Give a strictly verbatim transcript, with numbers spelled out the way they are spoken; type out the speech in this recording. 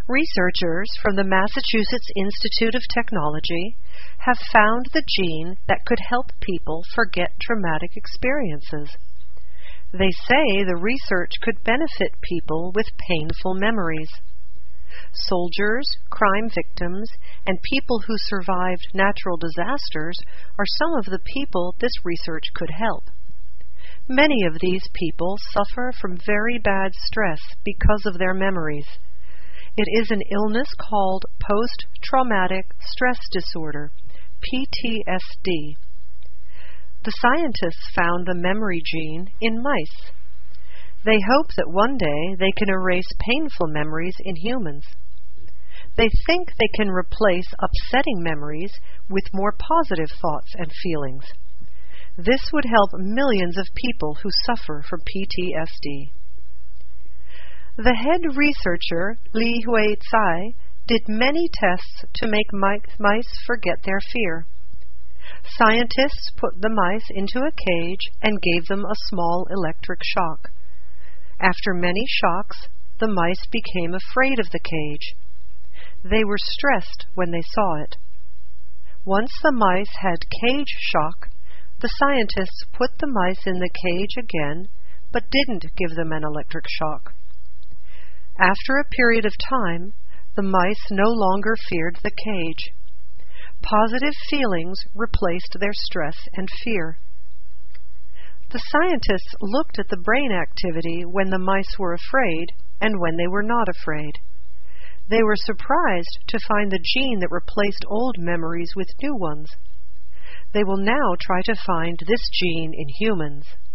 Researchers from the Massachusetts Institute of Technology have found the gene that could help people forget traumatic experiences. They say the research could benefit people with painful memories. Soldiers, crime victims, and people who survived natural disasters are some of the people this research could help. Many of these people suffer from very bad stress because of their memories. It is an illness called post-traumatic stress disorder, P T S D. The scientists found the memory gene in mice. They hope that one day they can erase painful memories in humans. They think they can replace upsetting memories with more positive thoughts and feelings. This would help millions of people who suffer from P T S D. The head researcher, Li Hui Tsai, did many tests to make mice forget their fear. Scientists put the mice into a cage and gave them a small electric shock. After many shocks, the mice became afraid of the cage. They were stressed when they saw it. Once the mice had cage shock, the scientists put the mice in the cage again, but didn't give them an electric shock. After a period of time, the mice no longer feared the cage. Positive feelings replaced their stress and fear. The scientists looked at the brain activity when the mice were afraid and when they were not afraid. They were surprised to find the gene that replaced old memories with new ones. They will now try to find this gene in humans.